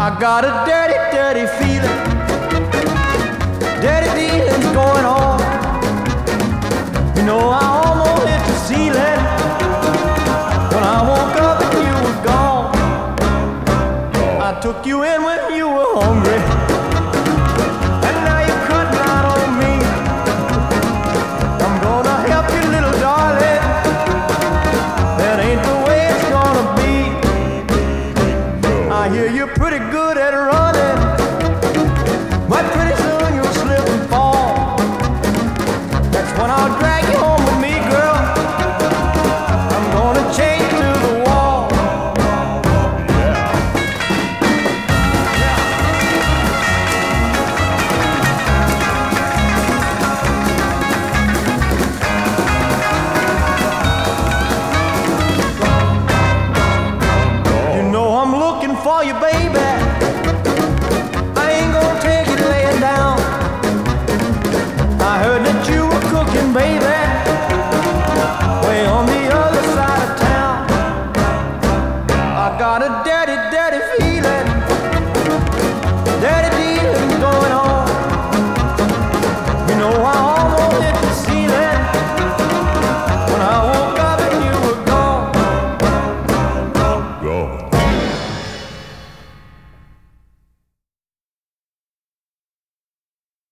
I got a dirty, dirty feeling. Dirty feeling's going on. You know I almost hit the ceiling when I woke up and you were gone. I took you in when you were hungry, and now you're cutting out on me. I'm gonna help you, little darling. That ain't the way it's gonna be. I hear you're pretty good at running, but pretty soon you'll slip and fall. That's when I'll drag you home with me, girl. I'm gonna chain you to the wall. You know I'm looking for you, baby.